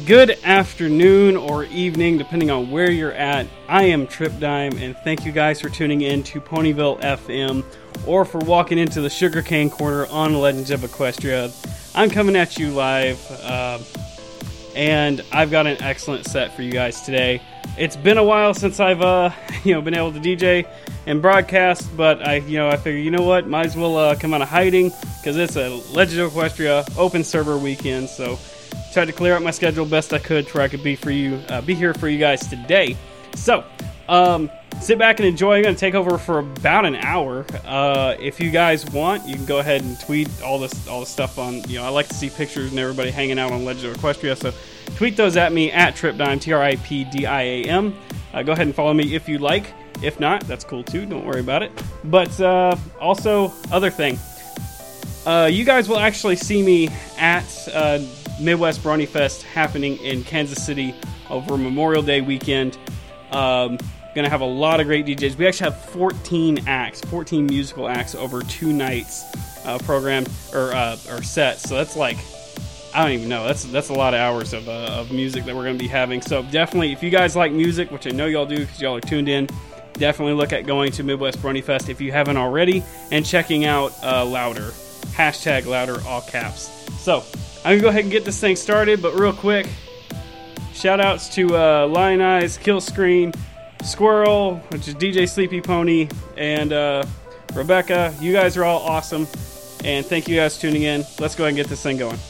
Good afternoon or evening, depending on where you're at. I am Trip Dime, and thank you guys for tuning in to Ponyville FM, or for walking into the Sugarcane Corner on Legends of Equestria. I'm coming at you live, and I've got an excellent set for you guys today. It's been a while since I've been able to DJ and broadcast, but I figure, you know what, might as well come out of hiding, because it's a Legends of Equestria open server weekend, so tried to clear out my schedule best I could to where I could be here for you guys today. So, sit back and enjoy. I'm going to take over for about an hour. If you guys want, you can go ahead and tweet all the stuff on, I like to see pictures and everybody hanging out on Legends of Equestria, so tweet those at me at TripDime, TRIPDIAM. Go ahead and follow me if you like. If not, that's cool too, don't worry about it. But also, other thing, you guys will actually see me at Midwest Brawny Fest happening in Kansas City over Memorial Day weekend. Gonna have a lot of great DJs. We actually have 14 musical acts over 2 nights programmed or set. So that's like, I don't even know. That's a lot of hours of music that we're gonna be having. So definitely, if you guys like music, which I know y'all do because y'all are tuned in, definitely look at going to Midwest Brawny Fest if you haven't already, and checking out Louder. # Louder, all caps. So I'm going to go ahead and get this thing started, but real quick, shout outs to Lion Eyes, Kill Screen, Squirrel, which is DJ Sleepy Pony, and Rebecca. You guys are all awesome, and thank you guys for tuning in. Let's go ahead and get this thing going.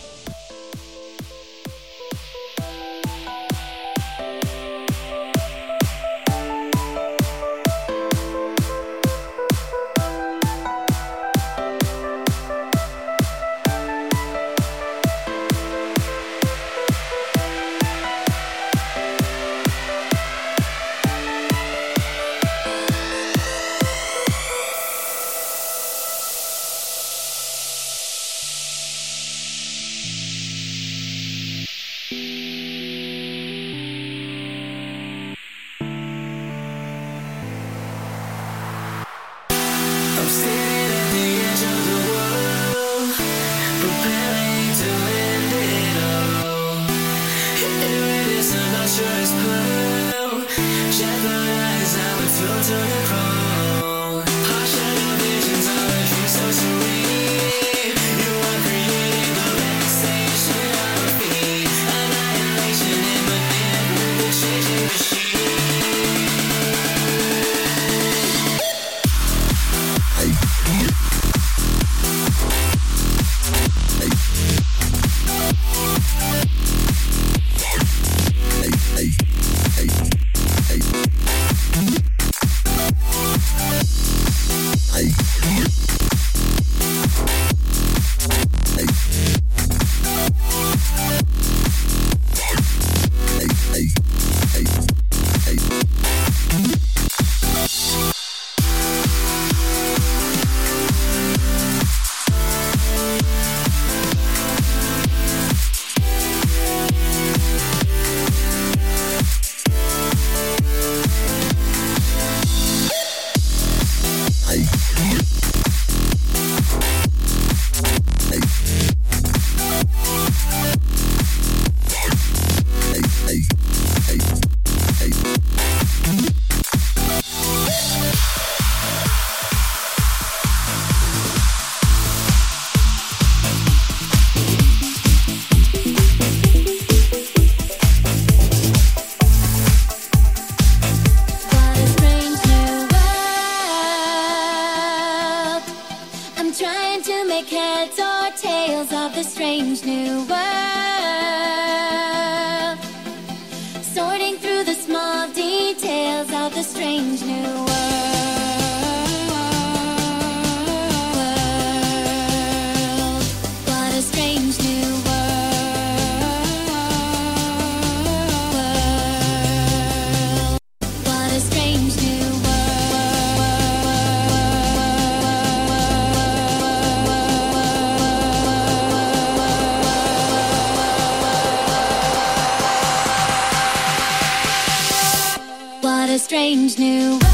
Strange new world.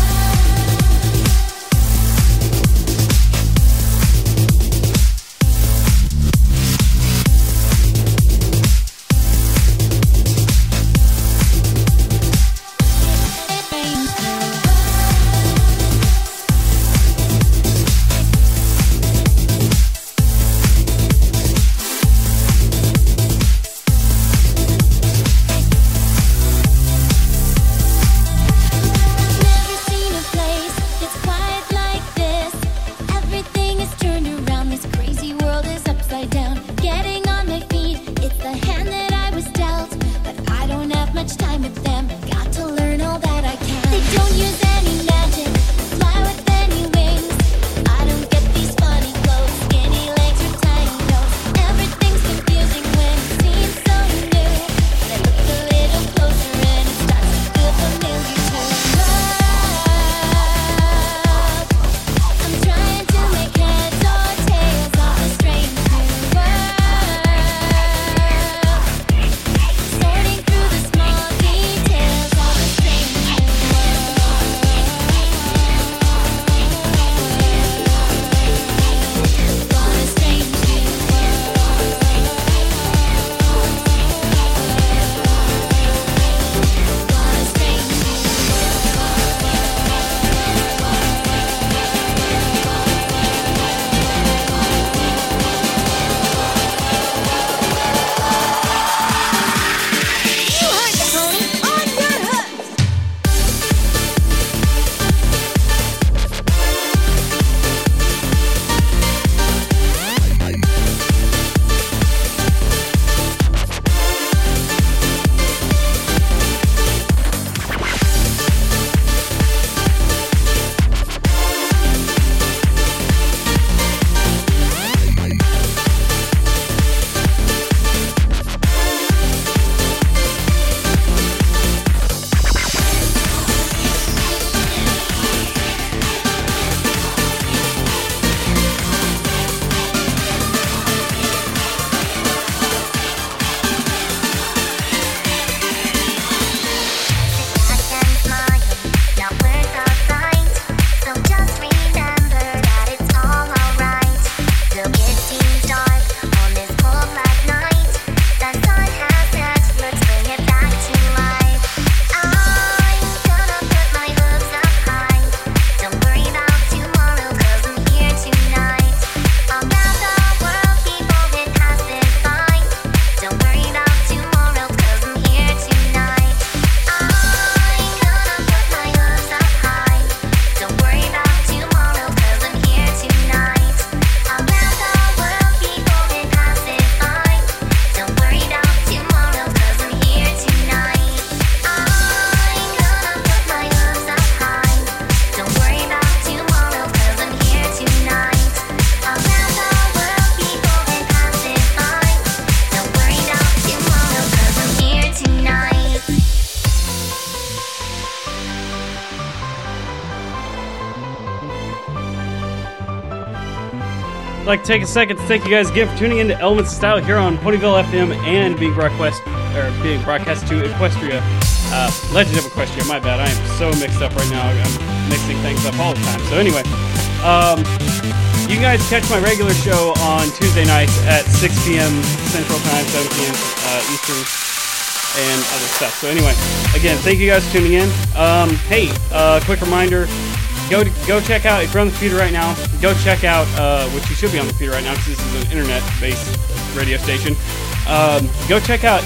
I'd like to take a second to thank you guys again for tuning in to Elements of Style here on Ponyville FM and being broadcast to Equestria, Legend of Equestria. My bad, I am so mixed up right now. I'm mixing things up all the time. So anyway, you guys catch my regular show on Tuesday nights at 6 p.m. Central Time, 7 p.m. Eastern, and other stuff. So anyway, again, thank you guys for tuning in. Hey, quick reminder. Go check out, if you're on the computer right now, go check out, which you should be on the computer right now because this is an internet-based radio station. Go check out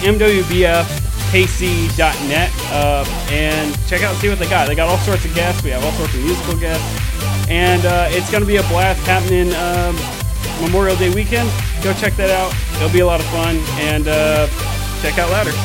mwbfkc.net and check out and see what they got. They got all sorts of guests. We have all sorts of musical guests. And it's going to be a blast happening Memorial Day weekend. Go check that out. It'll be a lot of fun. And check out Louder.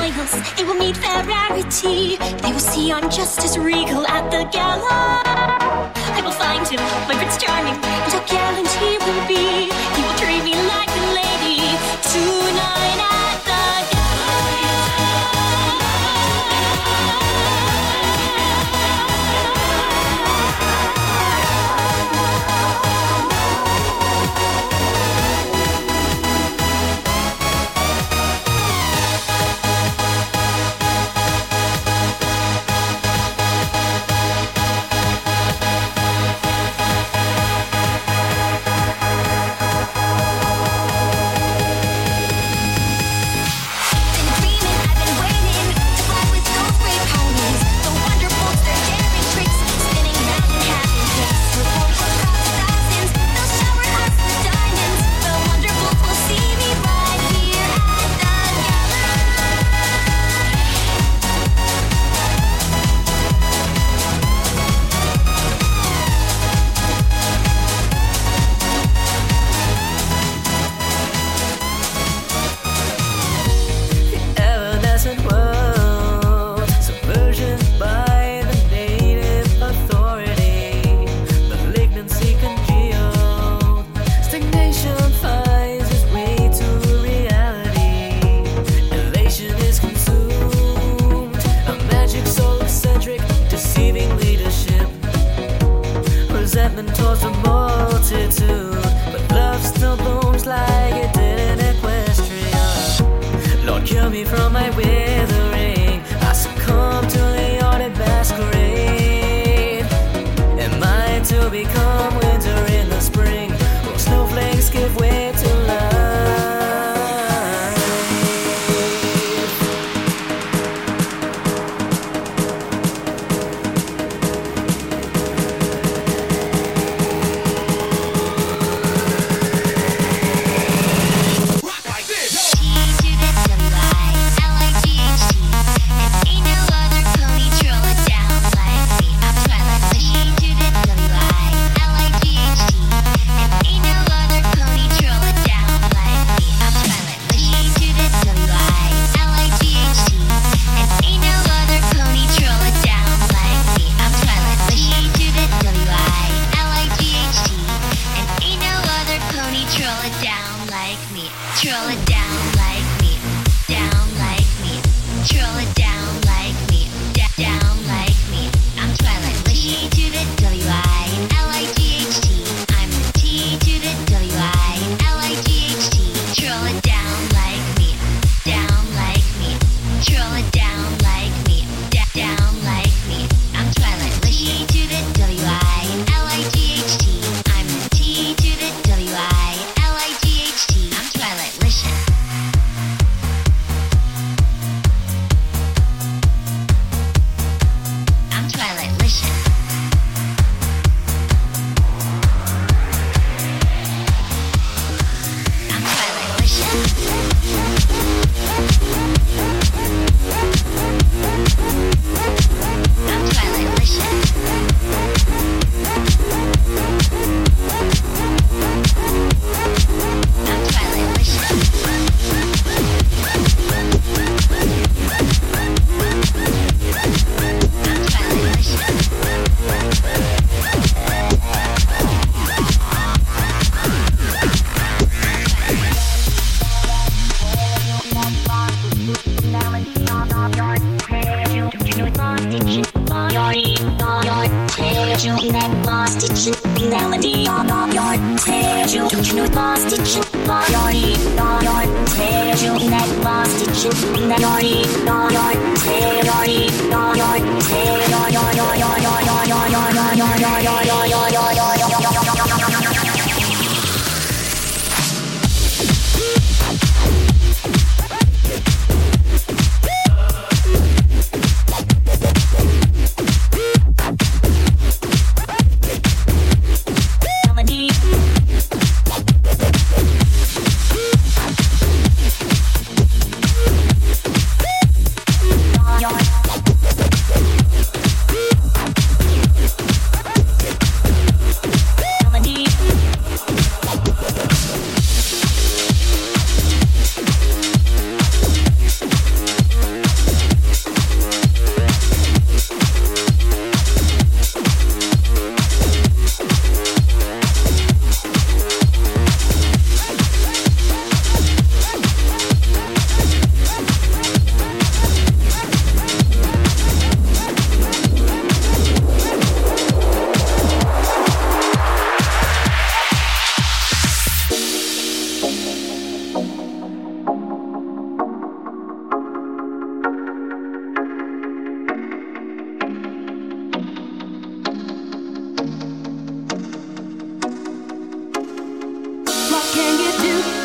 smiles, it will meet their rarity. They will see I'm just as regal at the gala. I will find him, my Prince Charming, and how gallant he will be. He will treat me like a lady tonight at the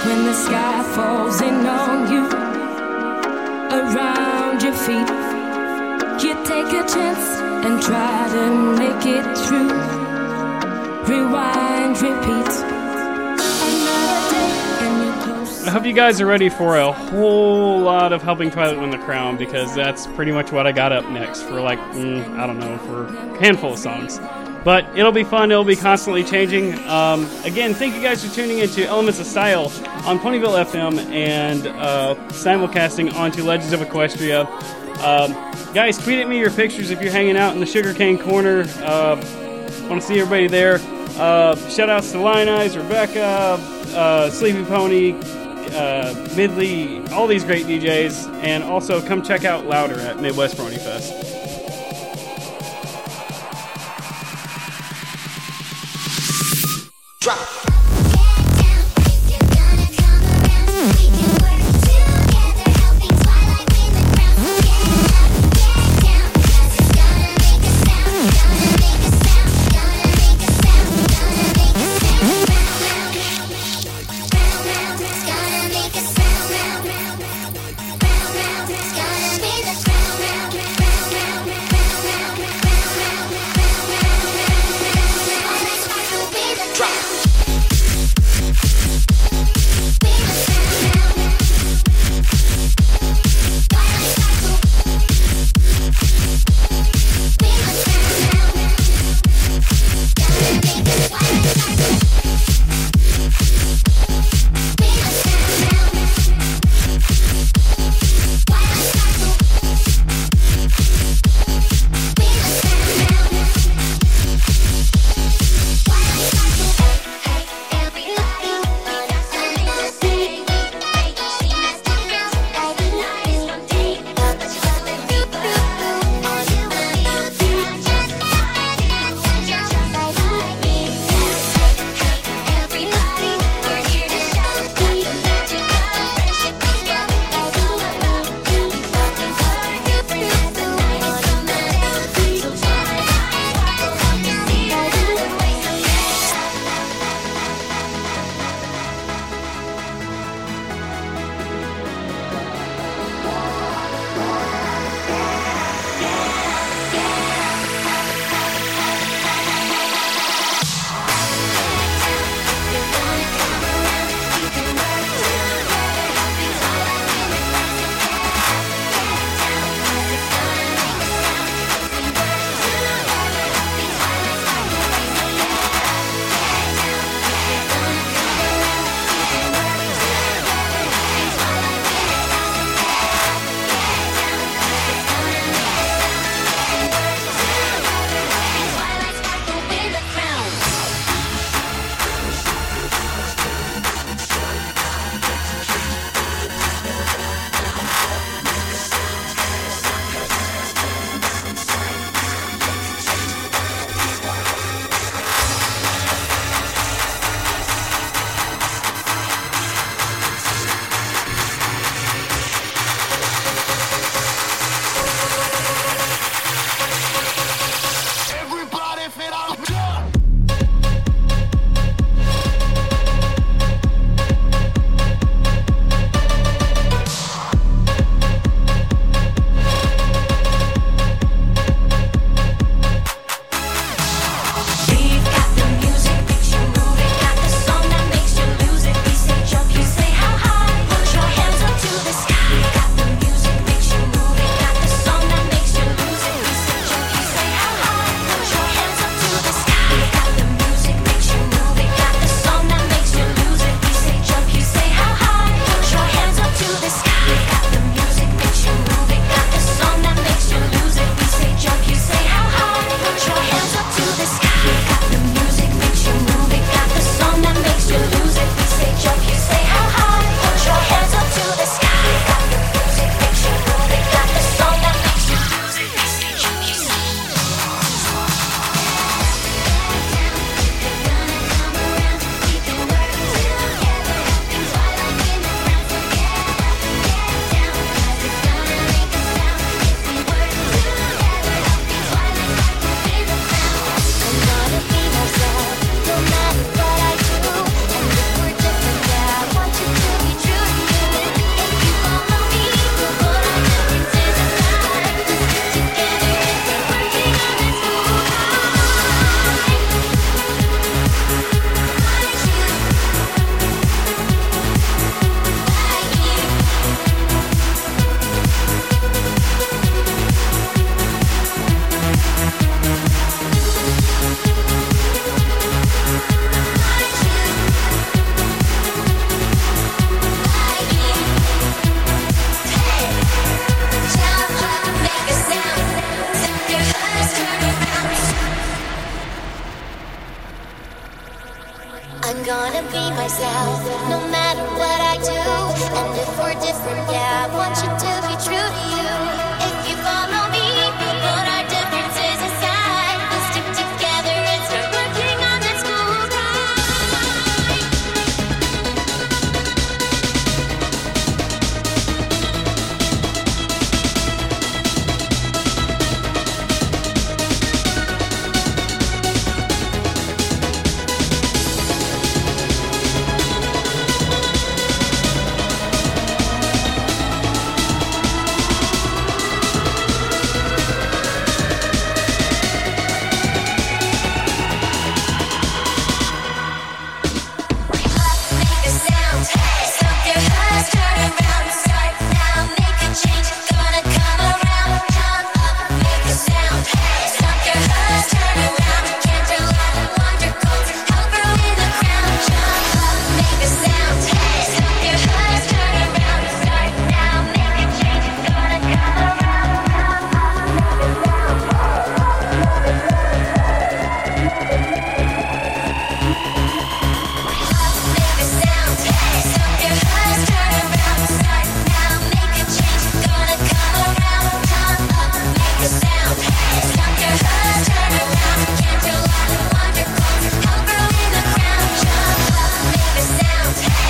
when the sky falls in on you, around your feet. You take a chance and try to make it through. Rewind, repeat. Another day and you're close. I hope you guys are ready for a whole lot of Helping Twilight Win the Crown, because that's pretty much what I got up next for like, I don't know, for a handful of songs. But it'll be fun. It'll be constantly changing. Again, thank you guys for tuning into Elements of Style on Ponyville FM and simulcasting onto Legends of Equestria. Guys, tweet at me your pictures if you're hanging out in the Sugarcane Corner. Want to see everybody there. Shout outs to Lion Eyes, Rebecca, Sleepy Pony, Midley, all these great DJs. And also come check out Louder at Midwest Pony Fest. Drop.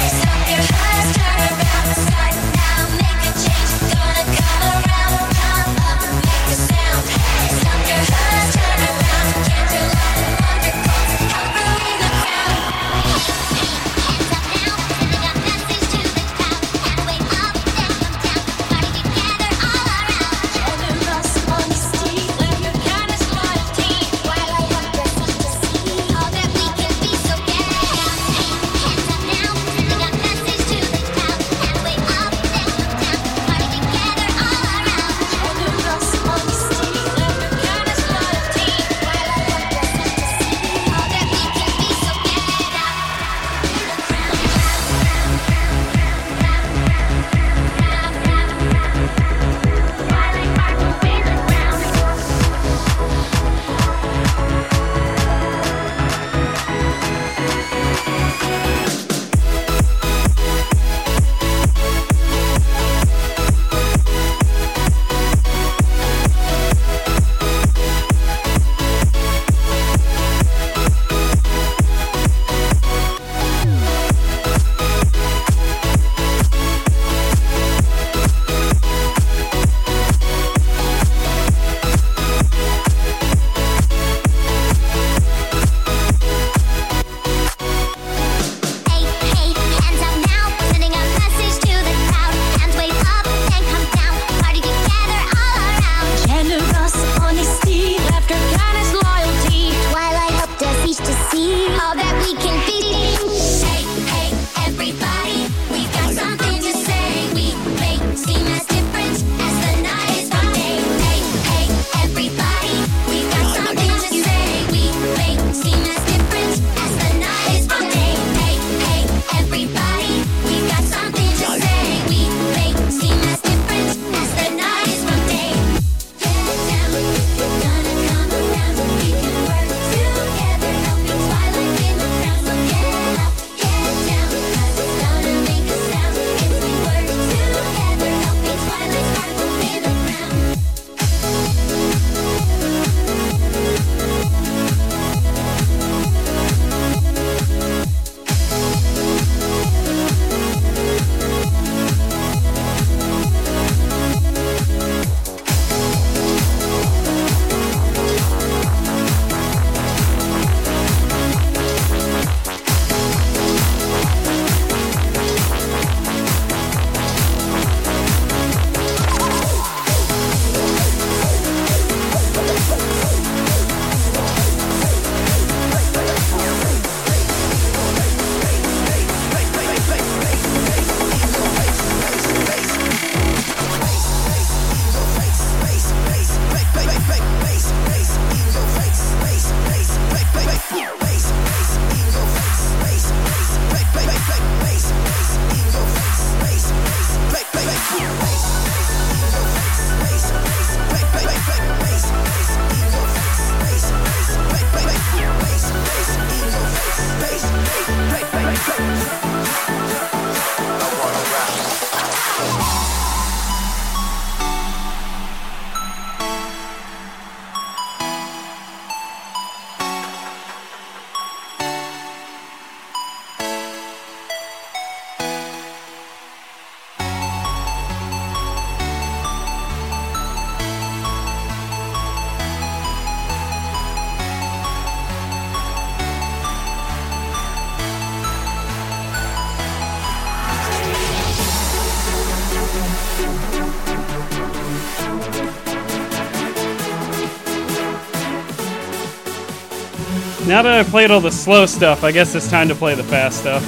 Now that I've played all the slow stuff, I guess it's time to play the fast stuff.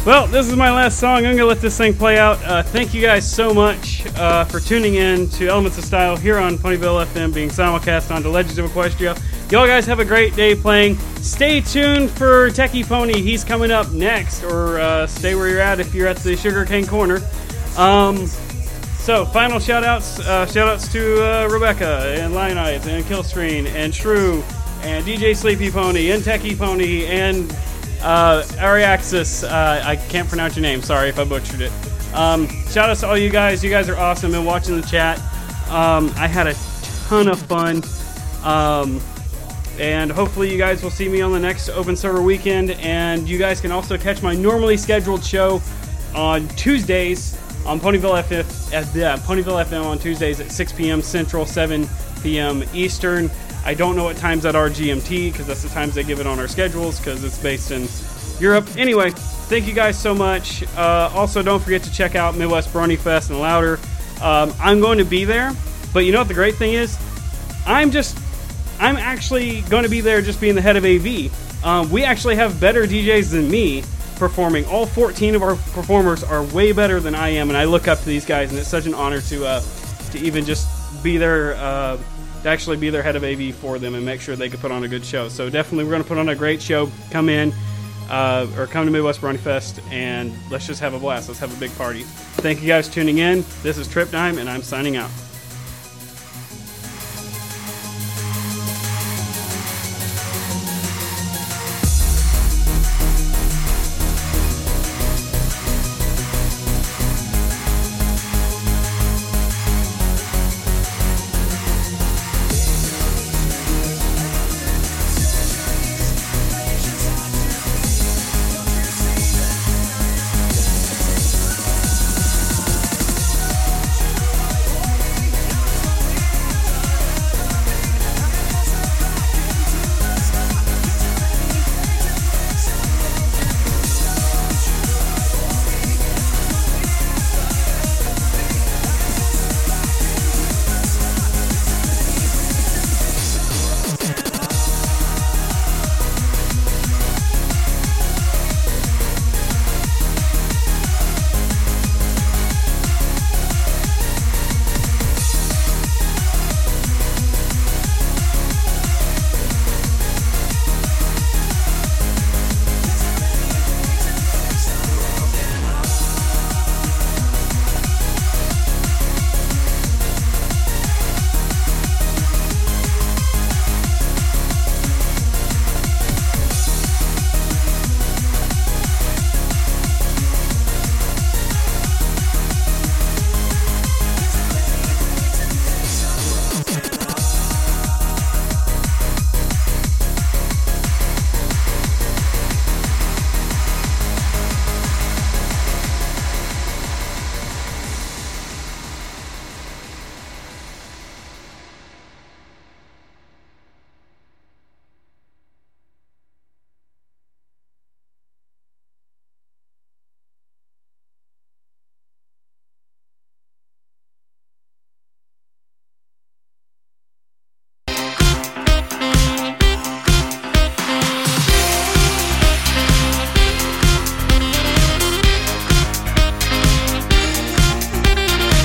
Well, this is my last song. I'm going to let this thing play out. Thank you guys so much for tuning in to Elements of Style here on Ponyville FM, being simulcast onto Legends of Equestria. Y'all guys have a great day playing. Stay tuned for Techie Pony. He's coming up next, or stay where you're at if you're at the Sugarcane Corner. So, final shout-outs. Shout-outs to Rebecca, and Lion Eyes, and Killscreen, and Shrew, and DJ Sleepy Pony, and Techie Pony, and Ariaxis. I can't pronounce your name. Sorry if I butchered it. Shout outs to all you guys. You guys are awesome and watching the chat. I had a ton of fun. And hopefully you guys will see me on the next Open Server weekend. And you guys can also catch my normally scheduled show on Tuesdays on Ponyville FM on Tuesdays at 6 p.m. Central, 7 p.m. Eastern. I don't know what times that are GMT, because that's the times they give it on our schedules, because it's based in Europe. Anyway, thank you guys so much. Also, don't forget to check out Midwest Brony Fest in Louder. I'm going to be there, but you know what the great thing is? I'm actually going to be there just being the head of AV. We actually have better DJs than me performing. All 14 of our performers are way better than I am, and I look up to these guys, and it's such an honor to even just be there, to actually be their head of AV for them and make sure they can put on a good show. So definitely we're going to put on a great show. Come in, or come to Midwest Brony Fest, and let's just have a blast. Let's have a big party. Thank you guys for tuning in. This is Trip Dime, and I'm signing out.